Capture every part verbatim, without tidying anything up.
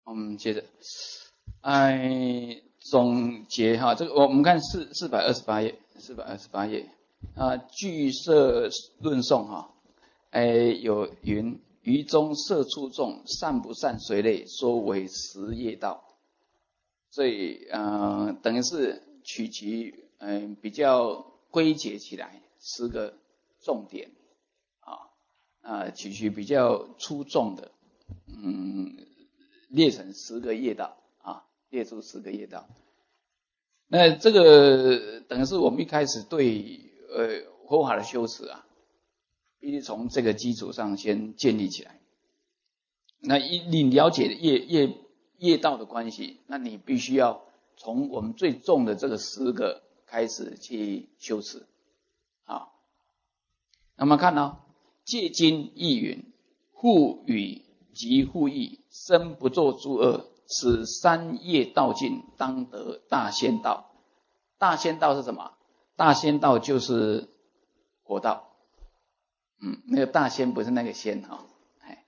我们接着，哎，总结哈，这个我们看四四百二十八页，四百二十八页啊，据色论颂哈，哎，有云：于中色出众，善不善随类，说为十业道。所以，呃，等于是取其嗯、呃、比较归结起来十个重点啊啊，取其比较出众的，嗯。列成十个业道啊，列出十个业道。那这个等于是我们一开始对呃佛法的修持啊，必须从这个基础上先建立起来。那一你了解业业业道的关系，那你必须要从我们最重的这个十个开始去修持啊。那么看呢，戒经亦云：护语及护意，身不作诸恶，此三业道尽，当得大仙道。大仙道是什么？大仙道就是佛道。嗯，那个大仙不是那个仙哈。哎，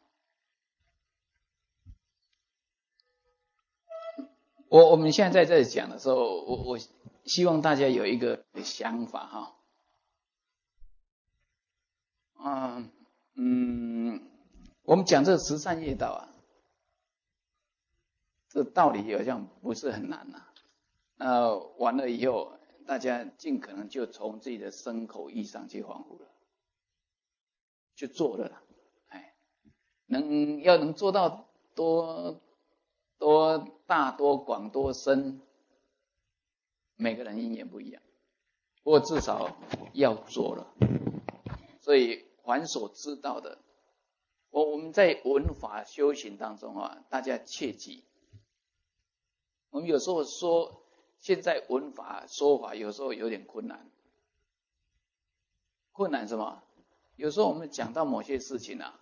我我们现在在这里讲的时候，我我希望大家有一个想法哈。嗯嗯，我们讲这个十善业道啊。这道理好像不是很难呐、啊。那完了以后，大家尽可能就从自己的身口意上去恍惚了，去做了啦。哎，能要能做到多多大、多广、多深，每个人因缘不一样。不过至少要做了。所以凡所知道的，我我们在文法修行当中啊，大家切记。我们有时候说，现在文法说法有时候有点困难。困难什么？有时候我们讲到某些事情啊，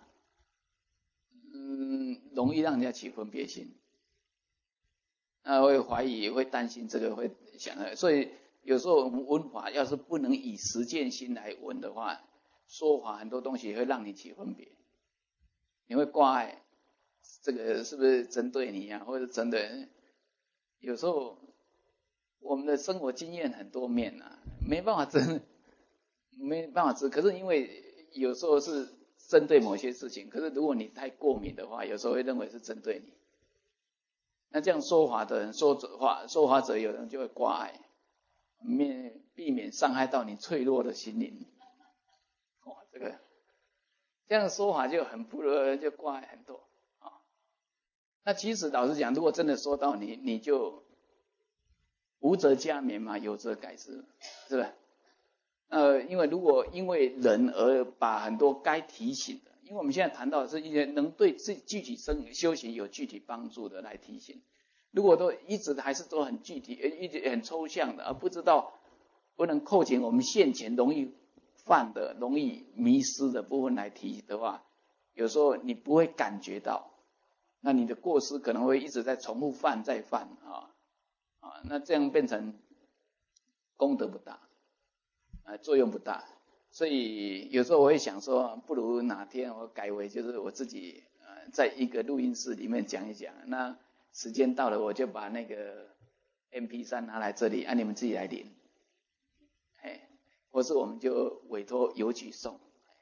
嗯，容易让人家起分别心，那会怀疑，会担心这个，会想的。所以有时候我们文法要是不能以实践心来文的话，说法很多东西会让你起分别，你会挂碍，这个是不是针对你啊，或者针对？有时候我们的生活经验很多面啊，没办法针，没办法针。可是因为有时候是针对某些事情，可是如果你太过敏的话，有时候会认为是针对你。那这样说法的人，说者话，说法者有人就会挂碍，免避免伤害到你脆弱的心灵。哇，这个这样说法就很不乐，就挂碍很多。那其实老实讲，如果真的说到你，你就无则加勉嘛，有则改之，是吧？呃，因为如果因为人而把很多该提醒的，因为我们现在谈到的是一些能对自己具体生修行有具体帮助的来提醒。如果都一直还是都很具体，一直很抽象的，而不知道不能扣紧我们现前容易犯的、容易迷失的部分来提的话，有时候你不会感觉到。那你的过失可能会一直在重复犯再犯啊啊，那这样变成功德不大，啊作用不大，所以有时候我会想说，不如哪天我改为就是我自己呃在一个录音室里面讲一讲，那时间到了我就把那个 M P 三 拿来这里，啊你们自己来领，哎，或是我们就委托邮局送。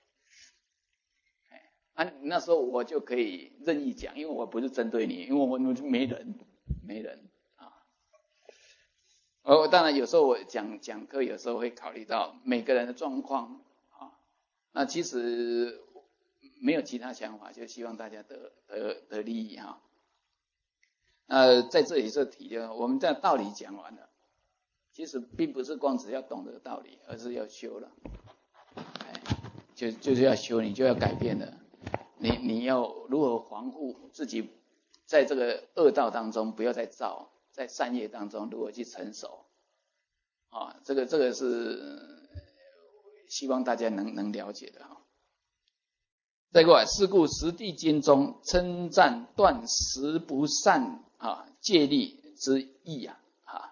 啊，那时候我就可以任意讲，因为我不是针对你，因为我没人，没人啊。哦，当然有时候我讲讲课，有时候会考虑到每个人的状况啊。那其实没有其他想法，就希望大家得得得利益哈。呃，在这里这提的，我们这道理讲完了，其实并不是光只要懂得道理，而是要修了。哎，就就是要修，你就要改变了。你你要如何防护自己，在这个恶道当中不要再造，在善业当中如何去成熟啊？这个这个是希望大家能能了解的哈。再过来，是故十地经中称赞断十不善啊戒律之意啊啊。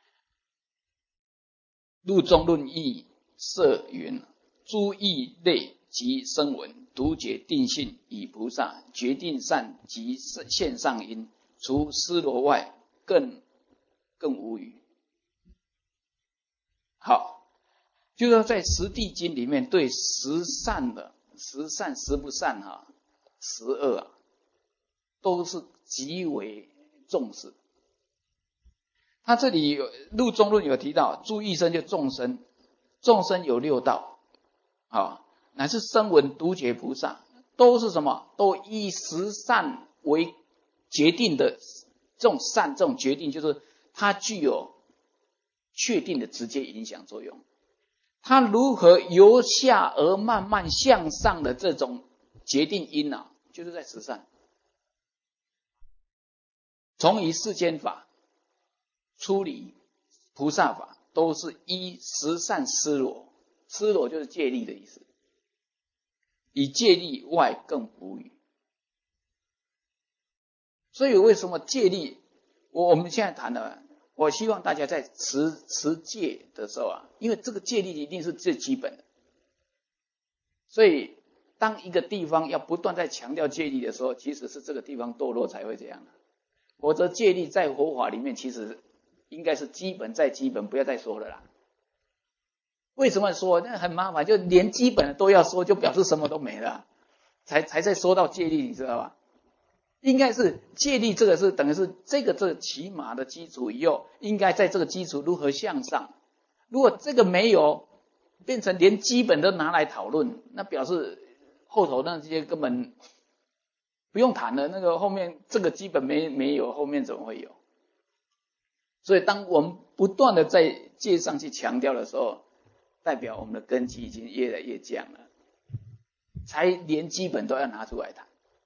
入中论义摄云：诸义类及声闻，独觉定性以菩萨决定善及现上因， 除尸罗外，更更无余。好，就是说在十地经里面，对十善的十善、十不善哈、十恶啊，都是极为重视。他这里有入中论有提到，诸异生就众生，众生有六道，啊，乃至声闻、独觉菩萨，都是什么？都以十善为决定的。这种善，这种决定，就是它具有确定的直接影响作用。它如何由下而慢慢向上的这种决定因啊，就是在十善。从以世间法出离菩萨法，都是依十善施罗，施罗就是戒力的意思，以戒力外更无余。所以为什么戒力，我我们现在谈的，我希望大家在持持戒的时候啊，因为这个戒力一定是最基本的，所以当一个地方要不断在强调戒力的时候，其实是这个地方堕落才会这样的。否则戒力在佛法里面其实应该是基本再基本，不要再说了啦。为什么说？那很麻烦，就连基本的都要说，就表示什么都没了，才才再说到戒力，你知道吧？应该是戒力这个是等于是这个这个起码的基础以后，应该在这个基础如何向上。如果这个没有，变成连基本都拿来讨论，那表示后头那些根本不用谈了，那个后面这个基本没没有，后面怎么会有？所以当我们不断的在戒上去强调的时候，代表我们的根基已经越来越降了，才连基本都要拿出来谈。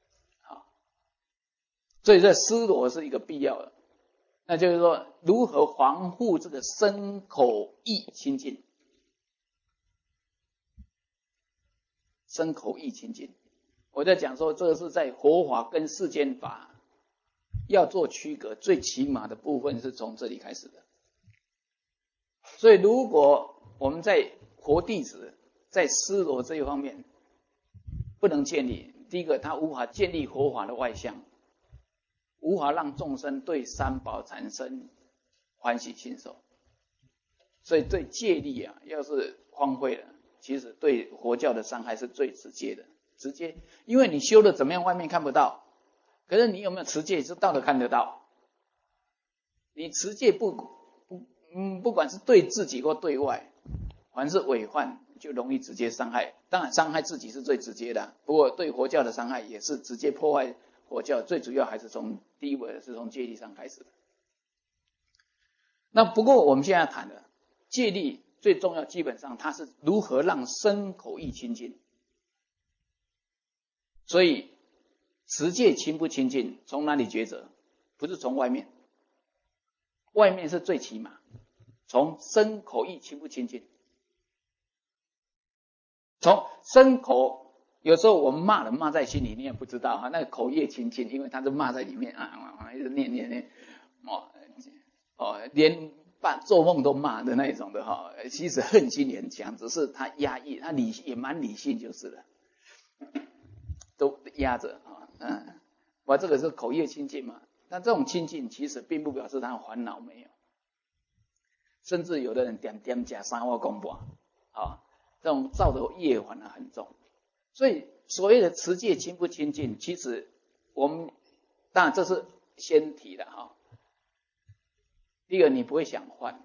所以这施罗是一个必要的，那就是说如何防护这个身口意清净，身口意清净。我在讲说，这个是在佛法跟世间法要做区隔，最起码的部分是从这里开始的。所以如果我们在佛弟子在施罗这一方面不能建立，第一个他无法建立佛法的外相，无法让众生对三宝产生欢喜心受，所以对戒力啊，要是荒废了，其实对佛教的伤害是最直接的。直接，因为你修的怎么样，外面看不到，可是你有没有持戒，知道的看得到。你持戒不不嗯，不管是对自己或对外，凡是违犯，就容易直接伤害。当然，伤害自己是最直接的，不过对佛教的伤害也是直接破坏。佛教最主要还是从第一位是从戒力上开始的。那不过我们现在谈的戒力最重要，基本上它是如何让身口意清净。所以持戒清不清净，从哪里抉择？不是从外面，外面是最起码，从身口意清不清净。从身口。有时候我们骂人骂在心里，你也不知道哈，那个口业清净，因为他是骂在里面啊，一直念念念，哦哦，连把做梦都骂的那种的哈，其实恨心也很强，只是他压抑，他理也蛮理性就是了，都压着啊，嗯，我这个是口业清净嘛，但这种清净其实并不表示他烦恼没有，甚至有的人点点假三话公布啊，这种造的业反而很重。所以所谓的持戒清不清净，其实我们当然这是先提的哈。第一个，你不会想换，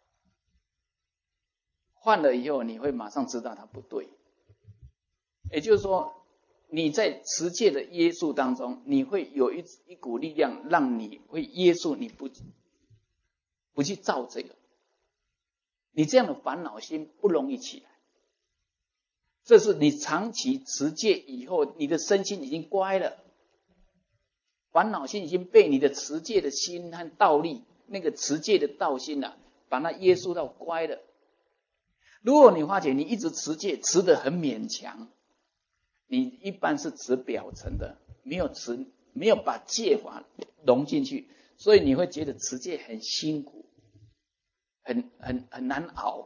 换了以后你会马上知道它不对。也就是说，你在持戒的约束当中，你会有一一股力量，让你会约束你不不去造这个，你这样的烦恼心不容易起来。这是你长期持戒以后，你的身心已经乖了，烦恼心已经被你的持戒的心和道力，那个持戒的道心啊，把它约束到乖了。如果你发觉你一直持戒，持得很勉强，你一般是持表层的，没有持，没有把戒法融进去，所以你会觉得持戒很辛苦，很很很难熬。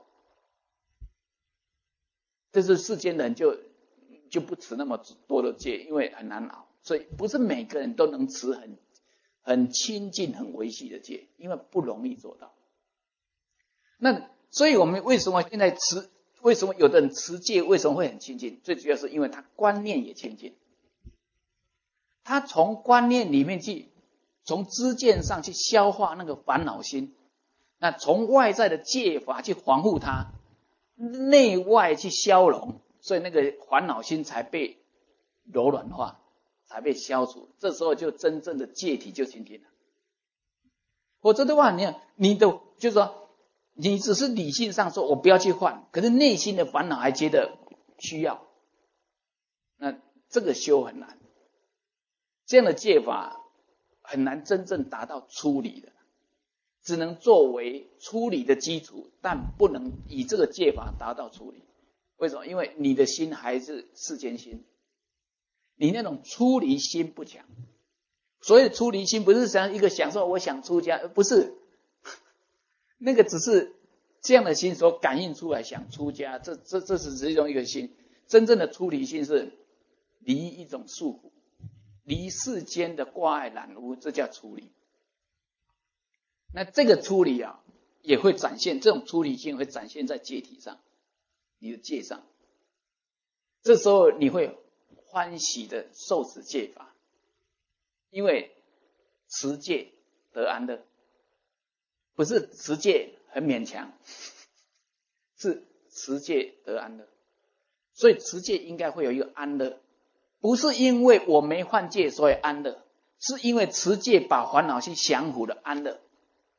这是世间人就就不持那么多的戒，因为很难熬，所以不是每个人都能持很很亲近、很维系的戒，因为不容易做到。那所以我们为什么现在持，为什么有的人持戒为什么会很亲近？最主要是因为他观念也亲近，他从观念里面去，从知见上去消化那个烦恼心，那从外在的戒法去防护他，内外去消融，所以那个烦恼心才被柔软化，才被消除。这时候就真正的戒体就清净了。否则的话，你你的就是说。你只是理性上说我不要去换，可是内心的烦恼还觉得需要，那这个修很难，这样的戒法很难真正达到出离的，只能作为出离的基础，但不能以这个戒法达到出离。为什么？因为你的心还是世间心，你那种出离心不强。所以出离心不是想一个享受，我想出家，不是。那个只是这样的心所感应出来想出家，这这这是其中一个心。真正的出离心是离一种束缚，离世间的挂碍染污，这叫出离。那这个出离啊，也会展现，这种出离心会展现在戒体上，你的戒上。这时候你会欢喜的受持戒法，因为持戒得安乐。不是持戒很勉强，是持戒得安乐。所以持戒应该会有一个安乐，不是因为我没犯戒所以安乐，是因为持戒把烦恼心降服了安乐。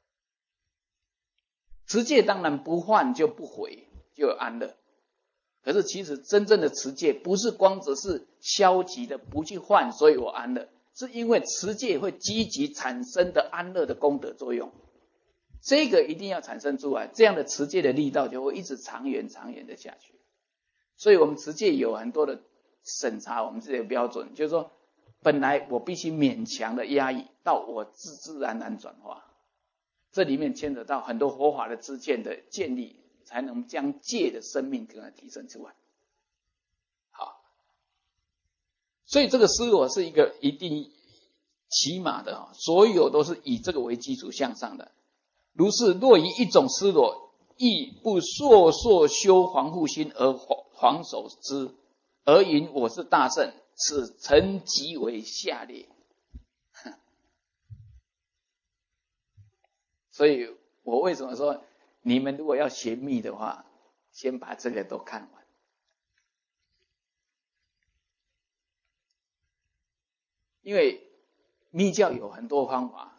持戒当然不犯就不悔，就有安乐。可是其实真正的持戒不是光只是消极的不去犯所以我安乐，是因为持戒会积极产生的安乐的功德作用。这个一定要产生出来，这样的持戒的力道就会一直长远长远的下去。所以我们持戒有很多的审查，我们自己的标准，就是说本来我必须勉强的压抑，到我自自然然转化，这里面牵扯到很多佛法的知见的建立，才能将戒的生命给它提升出来。好，所以这个思我是一个一定起码的，所有都是以这个为基础向上的。如是，若以一种失落，亦不烁烁修防护心而防守之，而云我是大圣，此诚极为下劣。所以我为什么说，你们如果要学密的话，先把这个都看完。因为密教有很多方法。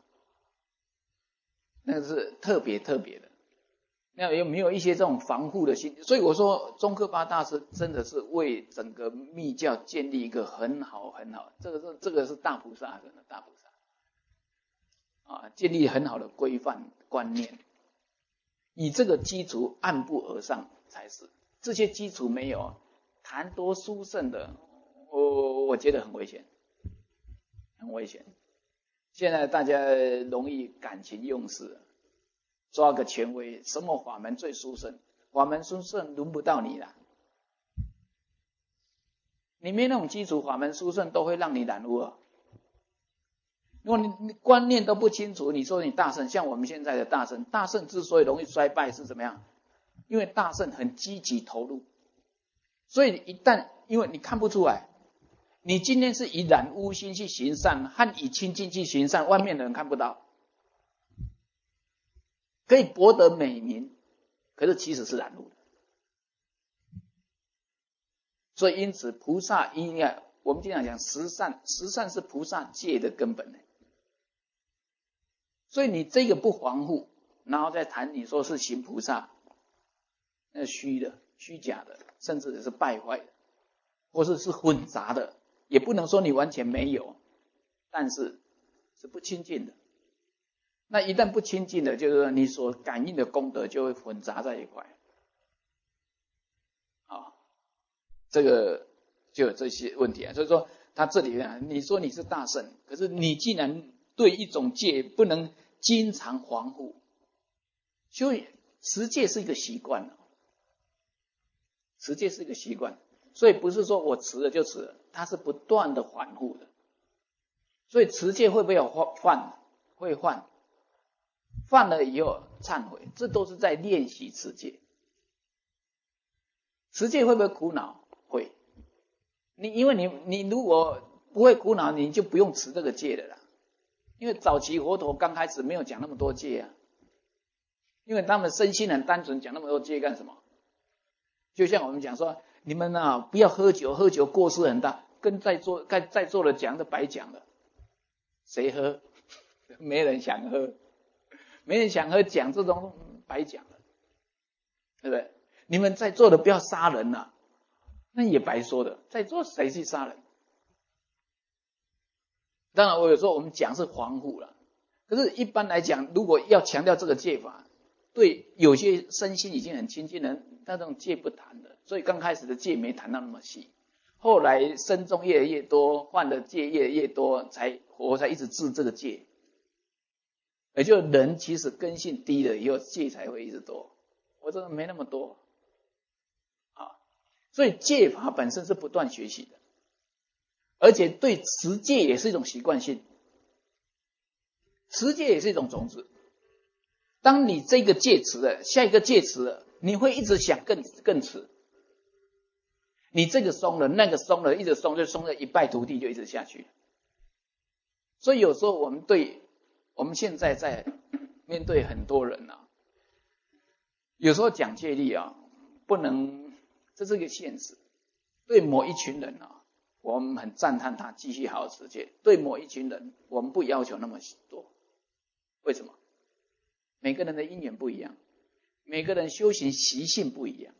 那是特别特别的，那有没有一些这种防护的心？所以我说宗喀巴大师真的是为整个密教建立一个很好很好，这个是这个是大菩萨，真的大菩萨啊，建立很好的规范观念，以这个基础按步而上才是。这些基础没有，谈多殊胜的，我我觉得很危险，很危险。现在大家容易感情用事，抓个权威，什么法门最殊胜？法门殊胜轮不到你了，你没那种基础，法门殊胜都会让你染污啊。如果你观念都不清楚，你说你大圣，像我们现在的大圣，大圣之所以容易衰败是怎么样？因为大圣很积极投入，所以一旦因为你看不出来。你今天是以染污心去行善，和以清净去行善，外面的人看不到，可以博得美名，可是其实是染污的。所以因此菩萨应该，我们经常讲十善，十善是菩萨戒的根本。所以你这个不防护，然后再谈你说是行菩萨，那虚的、虚假的，甚至是败坏的，或是是混杂的。也不能说你完全没有，但是是不清净的。那一旦不清净的，就是说你所感应的功德就会混杂在一块。啊，这个就有这些问题啊。所以说他这里啊，你说你是大圣，可是你既然对一种戒不能经常防护，所以持戒是一个习惯，持戒是一个习惯。所以不是说我持了就持了，它是不断的反复的。 所以持戒会不会有犯？会犯，犯了以后忏悔，这都是在练习持戒。持戒会不会苦恼？会。你因为你你如果不会苦恼，你就不用持这个戒了啦。因为早期佛陀刚开始没有讲那么多戒啊，因为他们身心很单纯，讲那么多戒干什么？就像我们讲说，你们啊不要喝酒，喝酒过失很大，跟在座在在座的讲的白讲了，谁喝？没人想喝，没人想喝，讲这种白讲了，对不对？你们在座的不要杀人啊，那也白说的，在座谁去杀人？当然，我有时候我们讲是防护了，可是一般来讲，如果要强调这个戒法，对有些身心已经很亲近的人，那种戒不谈的，所以刚开始的戒没谈到那么细，后来身中越来越多，犯的戒越来越多，才我才一直治这个戒。也就人其实根性低了以后，戒才会一直多，我这个没那么多啊，所以戒法本身是不断学习的。而且对持戒也是一种习惯性，持戒也是一种种子。当你这个戒持了，下一个戒持了，你会一直想更更持。你这个松了，那个松了，一直松就松了一败涂地，就一直下去。所以有时候我们对我们现在在面对很多人啊，有时候讲戒律啊，不能，这是一个现实。对某一群人啊，我们很赞叹他继续好好持戒，对某一群人我们不要求那么多。为什么？每个人的因缘不一样，每个人修行习性不一样。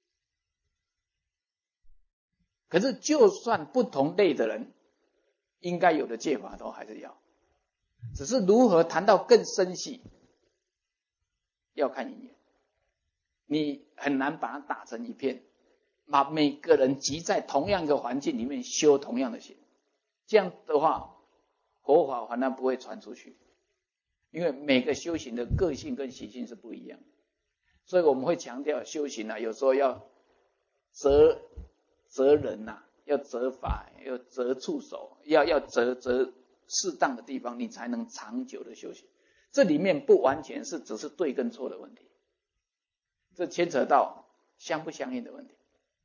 可是就算不同类的人，应该有的戒法都还是要，只是如何谈到更深细，要看因缘。你很难把它打成一片，把每个人集在同样一个环境里面修同样的行，这样的话佛法反而不会传出去，因为每个修行的个性跟习性是不一样的。所以我们会强调修行啊，有时候要择择人啊，要择法，要择处所，要要择择适当的地方，你才能长久的修行。这里面不完全是只是对跟错的问题，这牵扯到相不相应的问题。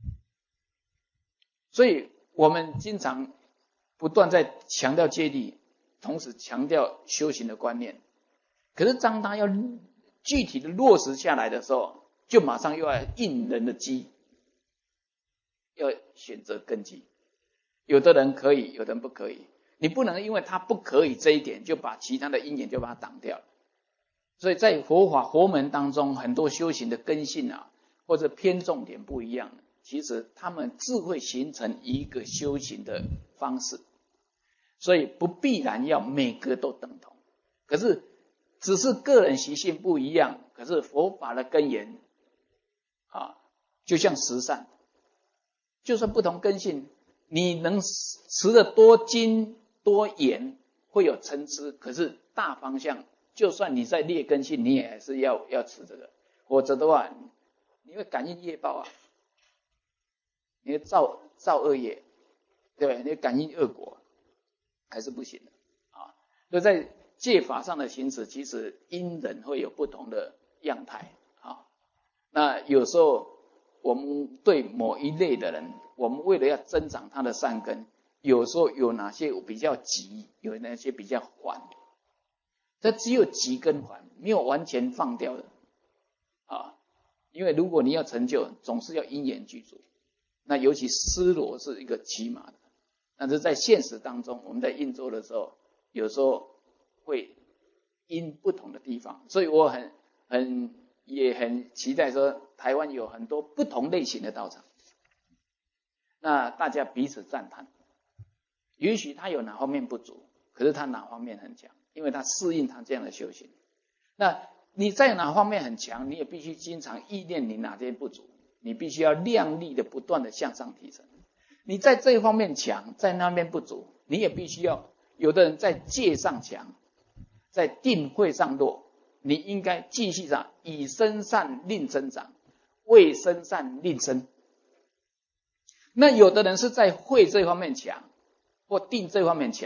所以我们经常不断在强调戒律，同时强调修行的观念。可是当他要具体的落实下来的时候，就马上又要应人的机，要选择根基。有的人可以，有的人不可以。你不能因为他不可以这一点，就把其他的因缘就把它挡掉了。所以在佛法佛门当中，很多修行的根性啊，或者偏重点不一样，其实他们自会形成一个修行的方式。所以不必然要每个都等同，可是只是个人习性不一样，可是佛法的根源啊，就像十善，就算不同根性，你能持得多精多严，会有参差，可是大方向，就算你在劣根性，你也还是要要持这个，否则的话，你会感应业报啊，你会造造恶业，对不对？你会感应恶果，还是不行的啊。所以在戒法上的行持，其实因人会有不同的样态啊。那有时候我们对某一类的人，我们为了要增长他的善根，有时候有哪些比较急，有哪些比较缓，这只有急跟缓，没有完全放掉的啊。因为如果你要成就，总是要因缘具足，那尤其失落是一个起码的。但是在现实当中，我们在运作的时候，有时候会因不同的地方，所以我很很也很期待说，台湾有很多不同类型的道场，那大家彼此赞叹，也许他有哪方面不足，可是他哪方面很强，因为他适应他这样的修行。那你在哪方面很强，你也必须经常意念你哪些不足，你必须要量力的不断的向上提升。你在这一方面强，在那边不足，你也必须要，有的人在戒上强，在定慧上弱，你应该继续上，以身善令增长，为身善令身。那有的人是在慧这方面强，或定这方面强，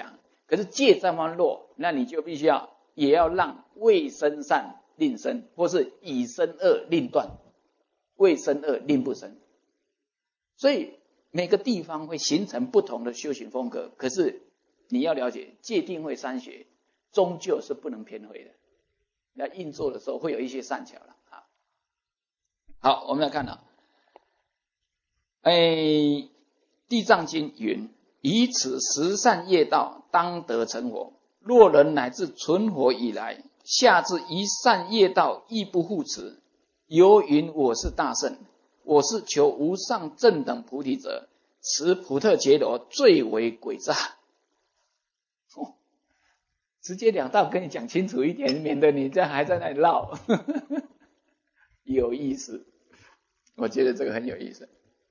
可是戒这方弱，那你就必须要也要让未生善令生，或是已生恶令断，未生恶令不生。所以每个地方会形成不同的修行风格，可是你要了解戒定慧三学终究是不能偏废的，那运作的时候会有一些善巧了。好，我们来看啊，哎，地藏经云：以此十善业道，当得成佛。若人乃至存活以来，下至一善业道亦不护持，犹云我是大圣，我是求无上正等菩提者，此普特伽罗最为诡诈。哦，直截了当跟你讲清楚一点，免得你这样还在那里绕。有意思，我觉得这个很有意思。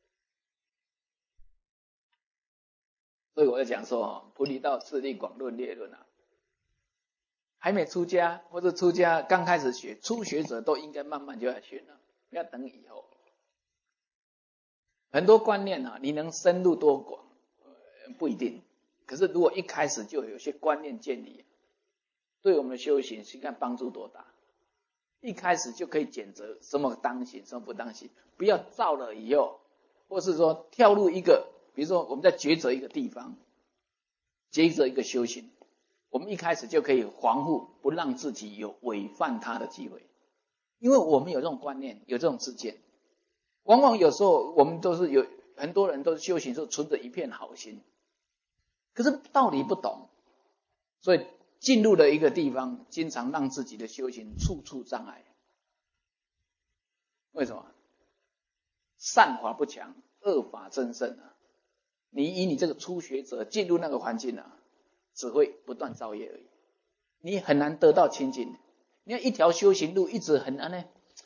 所以我在讲说，菩提道次第广论列论啊，还没出家或者出家刚开始学，初学者都应该慢慢就要学了，不要等以后。很多观念啊，你能深入多广、呃、不一定，可是如果一开始就有些观念建立，对我们的修行是看帮助多大。一开始就可以检择什么当行，什么不当行，不要造了以后，或是说跳入一个，比如说我们在抉择一个地方，抉择一个修行，我们一开始就可以防护，不让自己有违犯它的机会，因为我们有这种观念，有这种知见。往往有时候我们都是有很多人都是修行时候存着一片好心，可是道理不懂，所以进入了一个地方，经常让自己的修行处处障碍。为什么？善法不强，恶法增盛啊！你以你这个初学者进入那个环境啊，只会不断造业而已，你很难得到清净。你看一条修行路一直很难呢，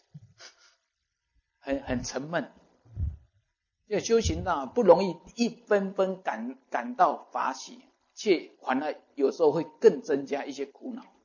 很很沉闷。这修行道不容易一分分感感到法喜，却反而有时候会更增加一些苦恼，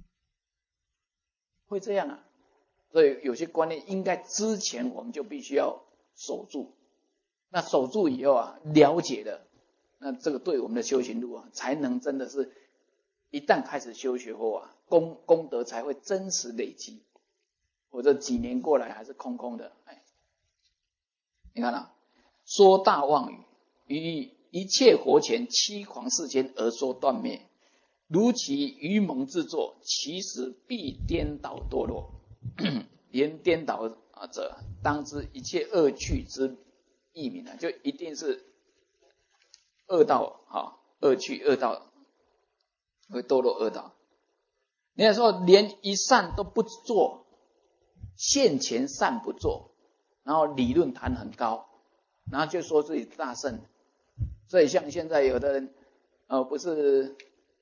会这样啊。所以有些观念应该之前我们就必须要守住，那守住以后啊，了解了，那这个对我们的修行路啊，才能真的是一旦开始修学后啊，功功德才会真实累积，或者几年过来还是空空的。哎，你看啊，说大妄语，于一切活前七狂世间而说断灭，如其愚蒙之作，其实必颠倒堕落。言颠倒者，当知一切恶趣之义名啊，就一定是恶道啊，恶趣恶道会堕落恶道。你看说连一善都不做，现前善不做，然后理论谈很高，然后就说自己大圣。所以像现在有的人，呃，不是，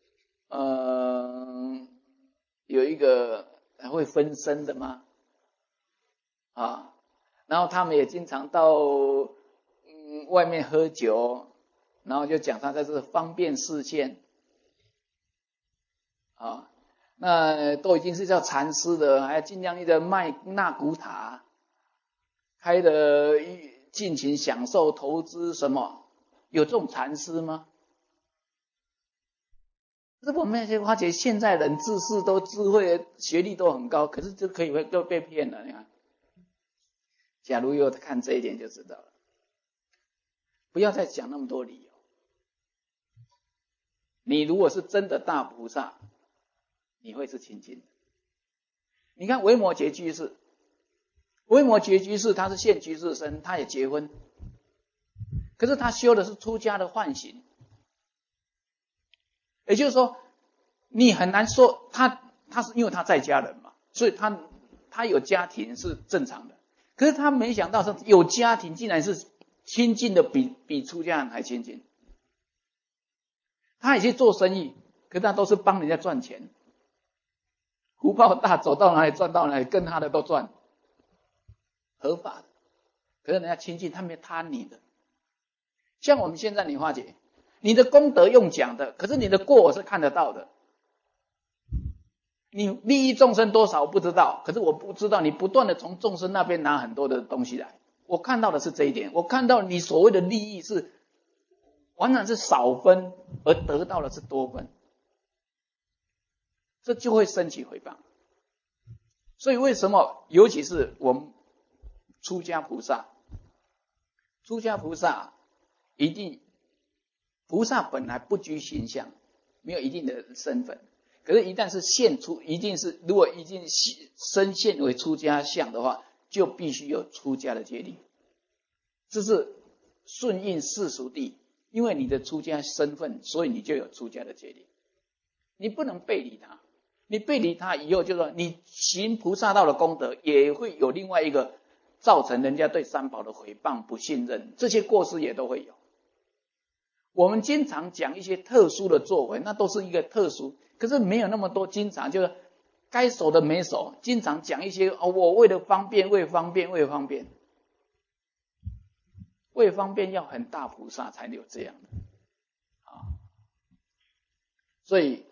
呃，有一个会分身的吗？啊，然后他们也经常到嗯外面喝酒，然后就讲他这是方便示现，啊，那都已经是叫禅师的，还尽量的卖纳古塔，开的尽情享受投资什么，有这种禅师吗？可是我们那些发觉现在人知识都智慧学历都很高，可是就可以会都被骗了，你看。假如有看这一点就知道了，不要再讲那么多理由。你如果是真的大菩萨，你会是清净的。你看维摩诘居士，维摩诘居士他是现居士身，他也结婚，可是他修的是出家的梵行，也就是说，你很难说他他是因为他在家人嘛，所以他他有家庭是正常的。可是他没想到是有家庭竟然是亲近的比比出家人还亲近。他也去做生意，可是他都是帮人家赚钱，福报大，走到哪里赚到哪里，跟他的都赚，合法的。可是人家亲近，他没贪你的。像我们现在你化解，你的功德用讲的，可是你的过我是看得到的。你利益众生多少我不知道，可是我不知道你不断的从众生那边拿很多的东西来，我看到的是这一点。我看到你所谓的利益是完全是少分，而得到的是多分。 这就会升起诽谤。所以为什么，尤其是我们出家菩萨，出家菩萨一定，菩萨本来不拘形象，没有一定的身份，可是，一旦是现出，一定是如果已经身现为出家相的话，就必须有出家的戒律。这是顺应世俗谛，因为你的出家身份，所以你就有出家的戒律，你不能背离他。你背离他以后，就说你行菩萨道的功德，也会有另外一个造成人家对三宝的诽谤、不信任，这些过失也都会有。我们经常讲一些特殊的作为，那都是一个特殊，可是没有那么多。经常就是该守的没守，经常讲一些哦，我为了方便，为方便，为方便，为方便要很大菩萨才有这样的啊。所以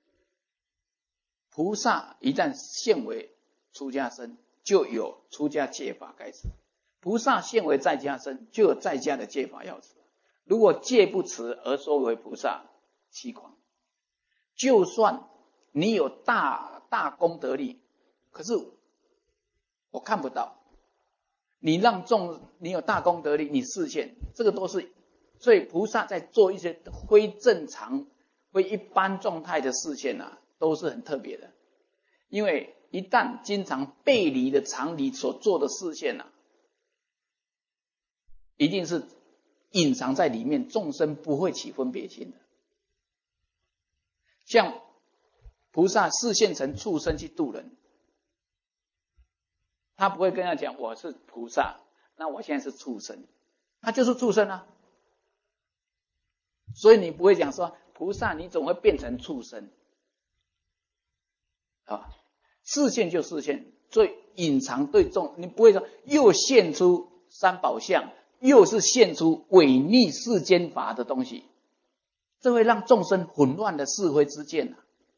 菩萨一旦现为出家身，就有出家戒法该持；菩萨现为在家身，就有在家的戒法要持。如果戒不持而说为菩萨，欺狂。就算你有大大功德力，可是我看不到。你让众，你有大功德力，你示现，这个都是。所以菩萨在做一些非正常、非一般状态的示现啊，都是很特别的。因为一旦经常背离的常理所做的示现啊，一定是隐藏在里面，众生不会起分别心的。像菩萨示现成畜生去度人，他不会跟他讲我是菩萨，那我现在是畜生，他就是畜生啊。所以你不会讲说菩萨你总会变成畜生啊，示现就示现，所以隐藏对众，你不会说又现出三宝相，又是现出违逆世间法的东西，这会让众生混乱的是非之见啊。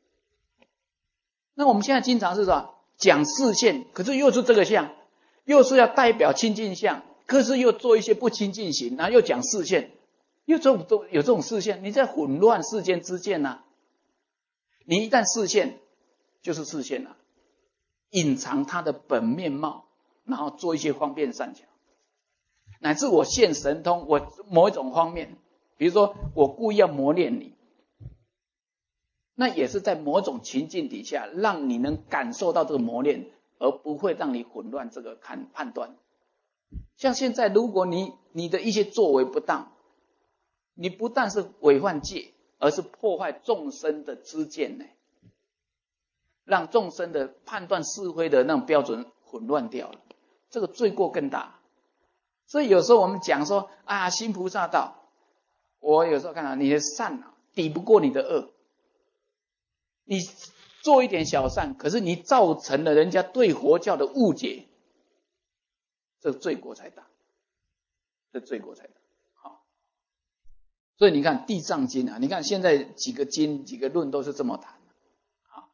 那我们现在经常是说讲示现，可是又是这个相，又是要代表清净相，可是又做一些不清净行，然后又讲示现，又这种有这种示现，你在混乱世间之见啊。你一旦示现，就是示现啊，隐藏它的本面貌，然后做一些方便善巧，乃至我现神通，我某一种方面，比如说我故意要磨练你，那也是在某种情境底下，让你能感受到这个磨练，而不会让你混乱这个看判断。像现在，如果你你的一些作为不当，你不但是违犯戒，而是破坏众生的知见呢，让众生的判断是非的那种标准混乱掉了，这个罪过更大。所以有时候我们讲说啊，行菩萨道，我有时候看到你的善啊，抵不过你的恶。你做一点小善，可是你造成了人家对佛教的误解，这罪过才大，这罪过才大。好，所以你看《地藏经》啊，你看现在几个经、几个论都是这么谈。好，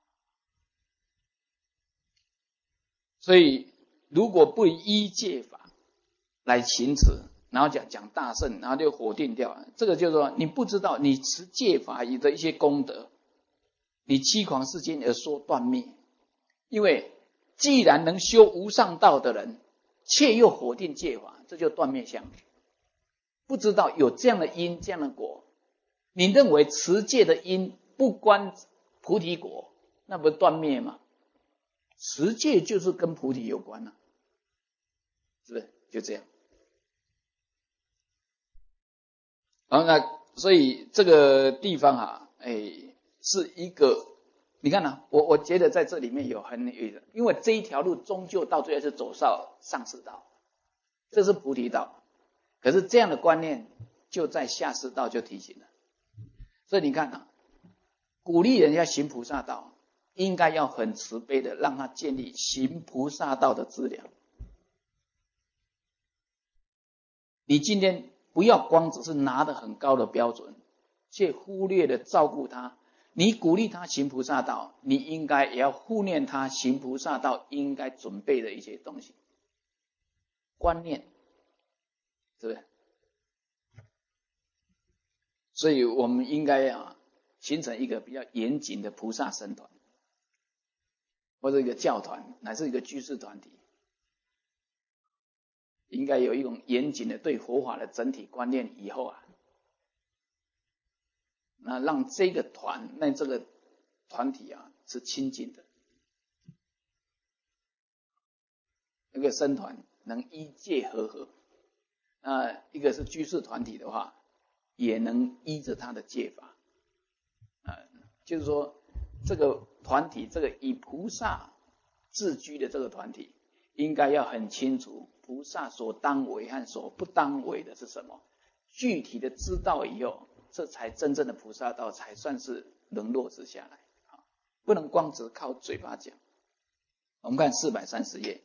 所以如果不依戒法来行持，然后讲讲大乘，然后就否定掉了，这个就是说你不知道你持戒法的一些功德。你欺狂世间而说断灭，因为既然能修无上道的人，却又否定戒法，这就断灭相。不知道有这样的因，这样的果，你认为持戒的因不关菩提果，那不是断灭吗？持戒就是跟菩提有关啊，是不是？就这样。好，那所以这个地方啊，哎。是一个，你看啊，我我觉得在这里面有很有意思，因为这一条路终究到最后是走上上士道，这是菩提道，可是这样的观念就在下士道就提醒了。所以你看啊，鼓励人家行菩萨道，应该要很慈悲的让他建立行菩萨道的资粮。你今天不要光只是拿得很高的标准，却忽略了照顾他。你鼓励他行菩萨道，你应该也要护念他行菩萨道应该准备的一些东西，观念，是不是？所以我们应该啊，形成一个比较严谨的菩萨僧团或者一个教团，乃至一个居士团体，应该有一种严谨的对佛法的整体观念以后啊，那让这个团，那这个团体啊是清净的，那个僧团能依戒和合，那一个是居士团体的话，也能依着他的戒法，啊，就是说这个团体，这个以菩萨自居的这个团体，应该要很清楚菩萨所当为和所不当为的是什么，具体的知道以后，这才真正的菩萨道才算是能落实下来，不能光只靠嘴巴讲。我们看四百三十页，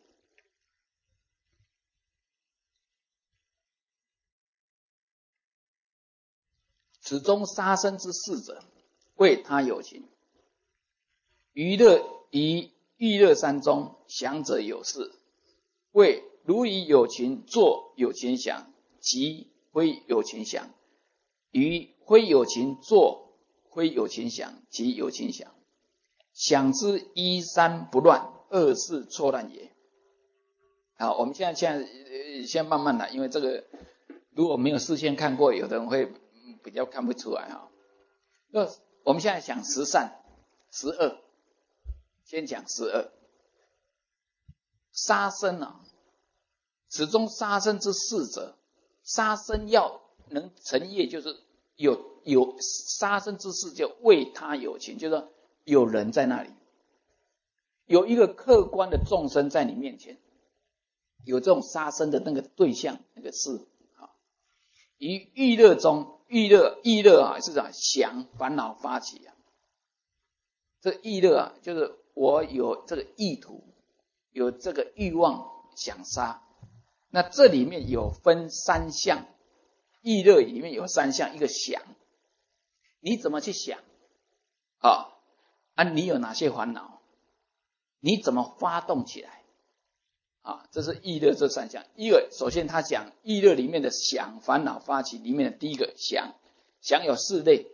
此中杀生之事者，谓他有情；娱乐于欲乐山中，想者有事，谓如以有情作有情想，即非有情想；于非有情作非有情想，即有情想。想之一三不乱，二是错乱也。好，我们现在现在呃先慢慢来，因为这个如果没有事先看过，有的人会比较看不出来哈。那我们现在讲十善、十恶，先讲十恶。杀生啊，此中杀生之事者，杀生要能成业，就是有有杀生之事，就为他有情，就是说有人在那里，有一个客观的众生在你面前，有这种杀生的那个对象，那个事啊。于欲乐中，欲乐欲乐啊，是讲想烦恼发起啊。这欲乐啊，就是我有这个意图，有这个欲望想杀。那这里面有分三项，欲乐里面有三项，一个想，你怎么去想啊？啊，你有哪些烦恼？你怎么发动起来？啊，这是欲乐这三项。一个，首先他讲欲乐里面的想烦恼发起里面的第一个想，想有四类。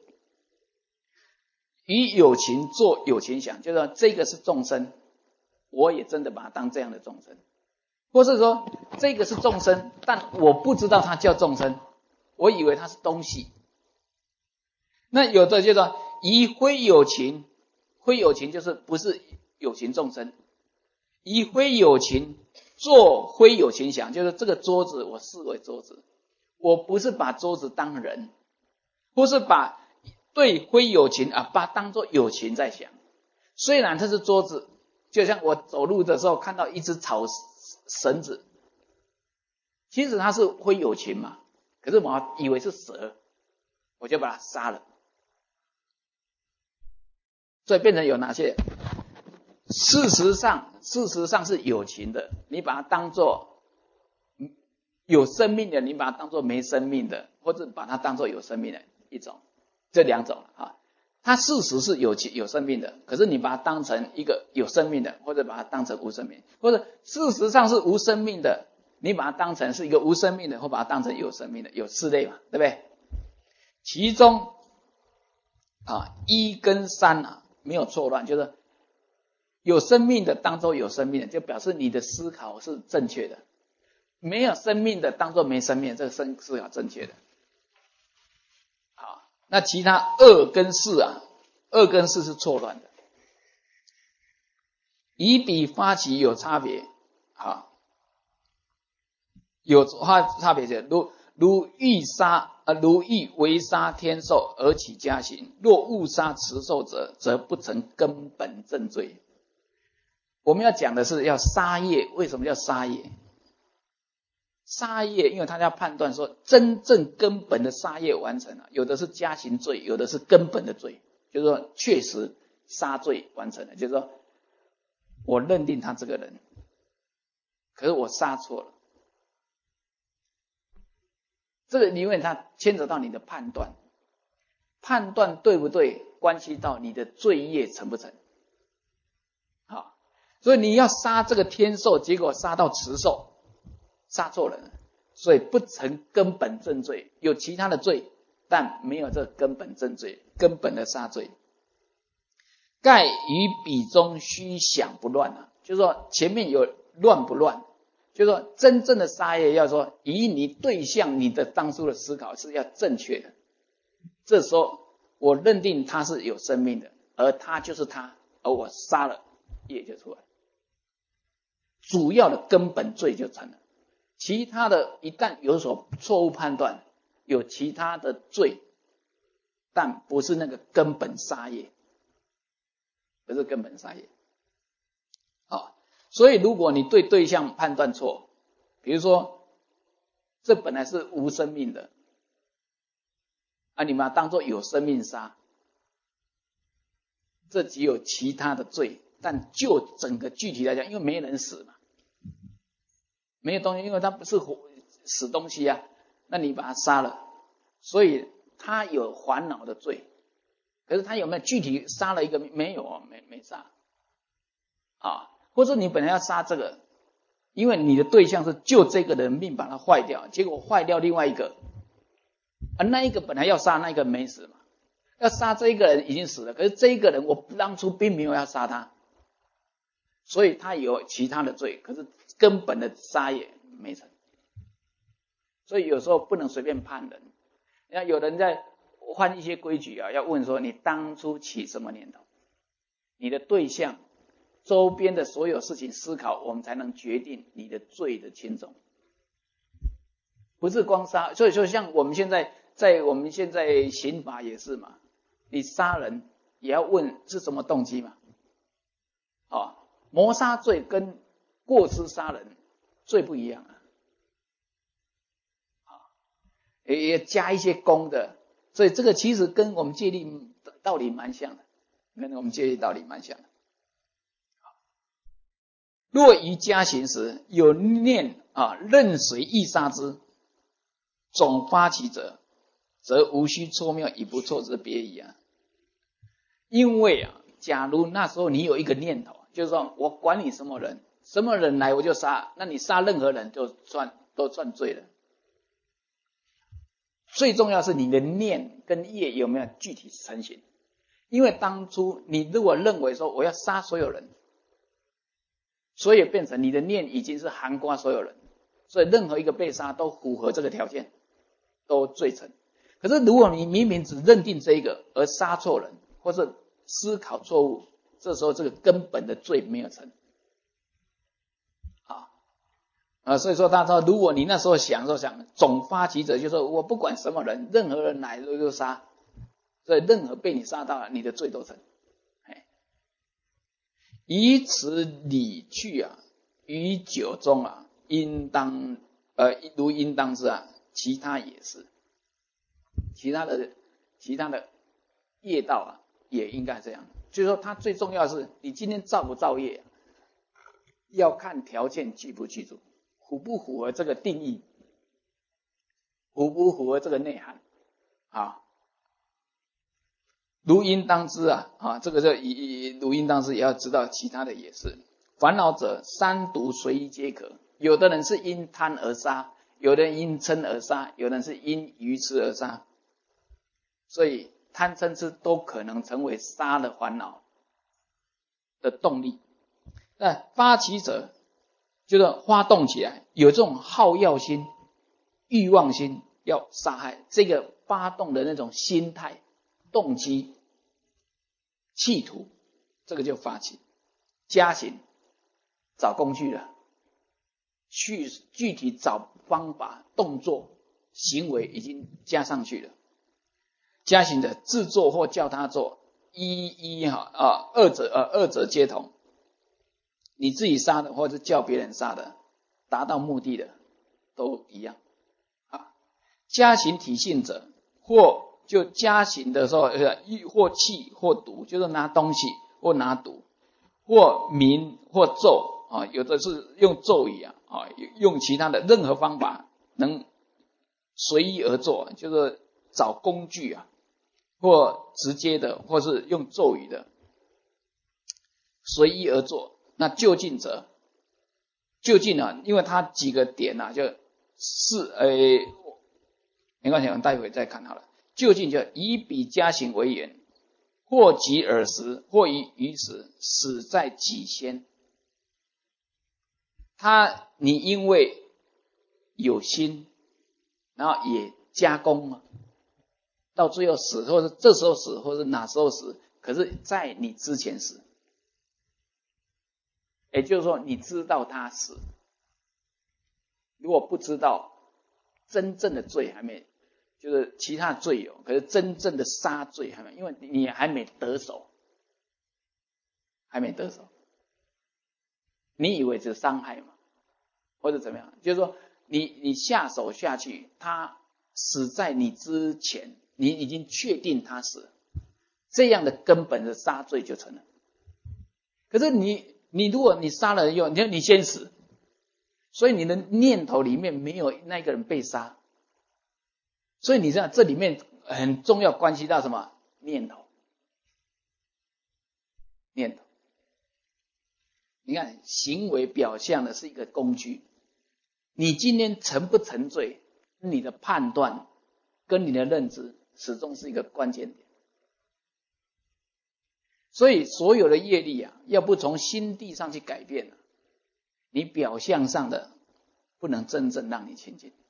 于有情做有情想，就是说这个是众生，我也真的把它当这样的众生，或是说这个是众生，但我不知道它叫众生，我以为它是东西。那有的就是说以非有情，非有情就是不是有情众生，以非有情做非有情想，就是这个桌子我视为桌子，我不是把桌子当人，不是把对非有情啊，把它当作有情在想。虽然它是桌子，就像我走路的时候看到一只草绳子，其实它是非有情嘛，可是我以为是蛇，我就把它杀了。所以变成有哪些？事实上，事实上是有情的，你把它当作有生命的，你把它当作没生命的，或者把它当作有生命的一种，这两种啊。它事实是有有生命的，可是你把它当成一个有生命的，或者把它当成无生命，或者事实上是无生命的，你把它当成是一个无生命的，或把它当成有生命的，有四类嘛，对不对？其中啊一跟三啊没有错乱，就是有生命的当作有生命的，就表示你的思考是正确的；没有生命的当作没生命的，这个思思考正确的。好，那其他二跟四啊，二跟四是错乱的，以彼发起有差别啊，有差差别的，如如欲杀啊，如欲为杀天兽而起家行，若误杀持兽者，则不成根本正罪。我们要讲的是要杀业，为什么叫杀业？杀业，因为他要判断说真正根本的杀业完成了，有的是加行罪，有的是根本的罪，就是说确实杀罪完成了，就是说我认定他这个人，可是我杀错了。这个因为它牵扯到你的判断，判断对不对，关系到你的罪业成不成。好，所以你要杀这个天兽，结果杀到持兽，杀错人了，所以不成根本正罪，有其他的罪，但没有这根本正罪，根本的杀罪。 盖于彼中虚想不乱啊，就是说前面有乱不乱，就是说真正的杀业要说以你对象你的当初的思考是要正确的，这时候我认定他是有生命的，而他就是他，而我杀了，业就出来，主要的根本罪就成了。其他的一旦有所错误判断，有其他的罪，但不是那个根本杀业，不是根本杀业。啊，所以如果你对对象判断错，比如说这本来是无生命的，啊，你把它当作有生命杀，这只有其他的罪，但就整个具体来讲，因为没人死嘛，没有东西，因为它不是活死东西啊，那你把它杀了，所以他有烦恼的罪。可是他有没有具体杀了一个？没有啊，没没杀啊。或者你本来要杀这个，因为你的对象是就这个人命把它坏掉，结果坏掉另外一个，而那一个本来要杀，那一个没死嘛。要杀这一个人已经死了，可是这一个人我当初并没有要杀他，所以他有其他的罪，可是根本的杀业没成。所以有时候不能随便判人。那有人在换一些规矩啊，要问说你当初起什么念头？你的对象、周边的所有事情思考，我们才能决定你的罪的轻重。不是光杀，所以说像我们现在在我们现在刑法也是嘛，你杀人也要问是什么动机嘛。啊，谋杀罪跟过失杀人罪不一样啊。也加一些功的，所以这个其实跟我们戒律道理蛮像的，跟我们戒律道理蛮像的。若于加行时有念啊，任谁亦杀之，总发起者，则无需错谬，以不错之别矣啊。因为啊，假如那时候你有一个念头，就是说我管你什么人，什么人来我就杀，那你杀任何人就算都算罪了。最重要是你的念跟业有没有具体成型，因为当初你如果认为说我要杀所有人，所以变成你的念已经是涵盖所有人，所以任何一个被杀都符合这个条件，都罪成。可是如果你明明只认定这一个而杀错人，或是思考错误，这时候这个根本的罪没有成。啊，所以说他说，如果你那时候想说想总发起者，就是说我不管什么人，任何人来都就杀，所以任何被你杀到了，你的罪都成。哎，以此理去啊，于酒中啊，应当呃如应当之啊，其他也是，其他的其他的业道啊，也应该这样。就是说，它最重要的是你今天造不造业，要看条件具不具足。符不符合这个定义，符不符合这个内涵啊？如应当知啊，啊，这个就以如应当知，也要知道其他的也是。烦恼者三毒随意皆可，有的人是因贪而杀，有的人因嗔而杀，有的人是因愚痴而杀，所以贪嗔痴都可能成为杀的烦恼的动力。那发起者就是发动起来，有这种好药心、欲望心，要杀害，这个发动的那种心态、动机、企图，这个就发起。加行找工具了，去具体找方法、动作、行为已经加上去了。加行的自作或叫他做，一一哈啊，二者呃二者皆同。你自己杀的，或者叫别人杀的，达到目的的都一样啊。加行体性者，或就加行的时候，呃，或器或毒，就是拿东西或拿毒，或名或咒啊，有的是用咒语啊，啊，用其他的任何方法能随意而做，就是找工具啊，或直接的，或是用咒语的，随意而做。那就近者，就近啊，因为它几个点啊，就是诶，没关系，我们待会再看好了。就近就以彼加行为缘， 或及尔时，或于于时，死在己先。他你因为有心，然后也加工嘛，到最后死，或者这时候死，或者哪时候死，可是在你之前死。也就是说，你知道他死，如果不知道，真正的罪还没，就是其他罪有，可是真正的杀罪还没，因为你还没得手，还没得手，你以为是伤害嘛，或者怎么样？就是说，你你下手下去，他死在你之前，你已经确定他死了，这样的根本的杀罪就成了。可是你你如果你杀了人以后，你说你先死，所以你的念头里面没有那个人被杀，所以你知道这里面很重要，关系到什么？念头，念头。你看，行为表象的是一个工具，你今天成不成罪，你的判断跟你的认知始终是一个关键点。所以所有的业力啊，要不从心地上去改变，你表象上的不能真正让你清净。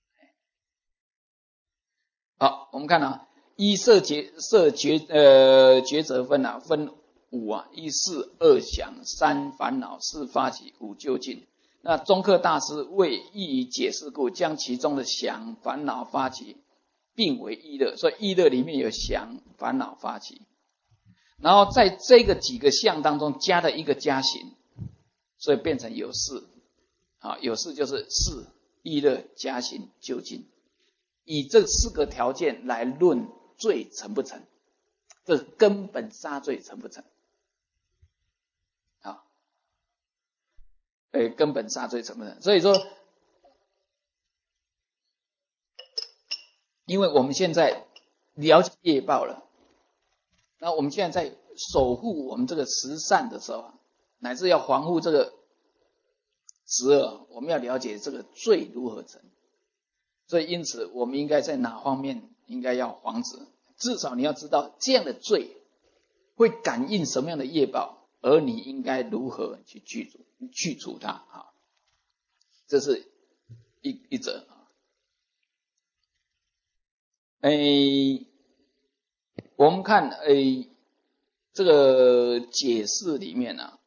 好，我们看啊，一色觉色觉呃抉择分啊，分五啊，一是二想，三烦恼，四发起，五究竟。那中科大师为易于解释故，将其中的想、烦恼、发起并为一乐，所以一乐里面有想、烦恼、发起，然后在这个几个相当中加了一个加行，所以变成有四啊，有四就是四、一乐、加行、究竟。以这四个条件来论罪成不成，这根本杀罪成不成啊？诶，根本杀罪成不成？所以说，因为我们现在了解业报了，那我们现在在守护我们这个十善的时候，乃至要防护这个十恶，我们要了解这个罪如何成。所以因此我们应该在哪方面应该要防止，至少你要知道这样的罪会感应什么样的业报，而你应该如何去去除去除它啊？这是一一则啊。诶，我们看诶这个解释里面啊，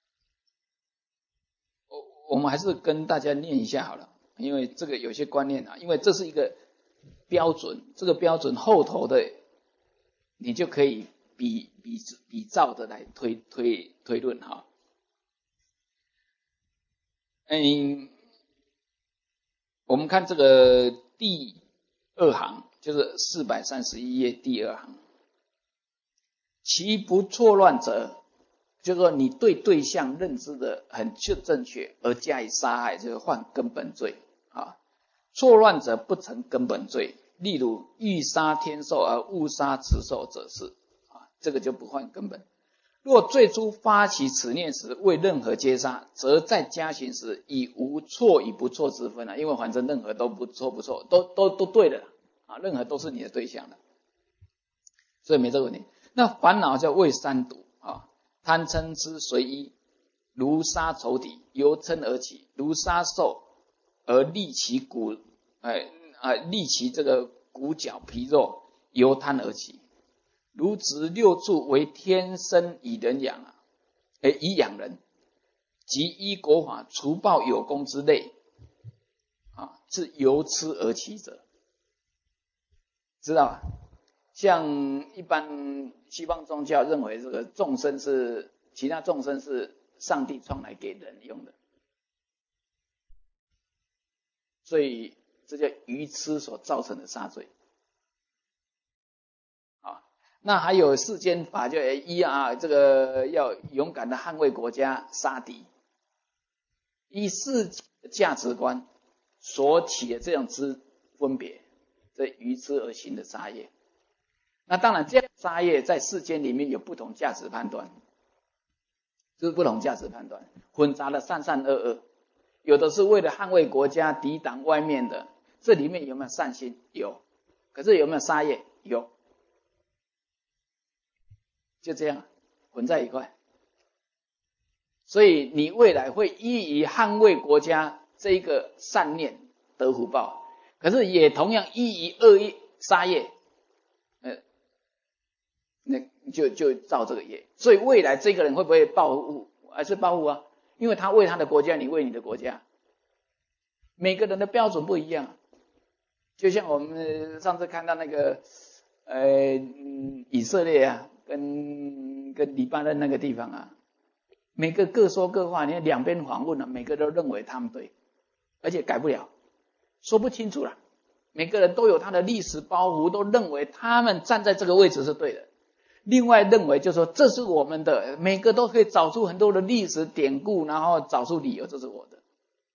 我我们还是跟大家念一下好了。因为这个有些观念啊，因为这是一个标准，这个标准后头的你就可以比比比照的来推推推论哈。嗯，我们看这个第二行，就是四百三十一页第二行，其不错乱者，就是说你对对象认知的很正确，而加以杀害，就是犯根本罪。啊，错乱者不成根本罪，例如欲杀天兽而误杀雌兽者是，啊，这个就不犯根本。若最初发起此念时为任何皆杀，则在加行时已无错与不错之分了，因为反正任何都不错不错，都都都对的啊，任何都是你的对象的，所以没这个问题。那烦恼叫为三毒啊，贪嗔痴随一，如杀仇敌，由嗔而起，如杀兽。而利其骨，哎啊，利其这个骨角皮肉，由贪而起。如执六畜为天生以人养啊，哎，以养人，即依国法除暴有功之类啊，是由痴而起者，知道吧？像一般西方宗教认为这个众生是其他众生是上帝创来给人用的。所以这叫愚痴所造成的杀罪啊。那还有世间法，就一啊，这个要勇敢的捍卫国家，杀敌。以世界的价值观所起的这样之分别，这愚痴而行的杀业。那当然，这样杀业在世间里面有不同价值判断，就是不同价值判断，混杂了善善恶恶。有的是为了捍卫国家，抵挡外面的，这里面有没有善心？有。可是有没有杀业？有。 就这样混在一块。所以你未来会依于捍卫国家这一个善念得福报，可是也同样依于恶业杀业，呃，那就就造这个业。所以未来这个人会不会报复？还是报复啊？因为他为他的国家，你为你的国家。每个人的标准不一样，就像我们上次看到那个呃以色列啊，跟跟黎巴嫩那个地方啊。每个各说各话，你看两边访问了，每个都认为他们对，而且改不了，说不清楚了。每个人都有他的历史包袱，都认为他们站在这个位置是对的。另外认为就说这是我们的，每个都可以找出很多的历史典故，然后找出理由，这是我的。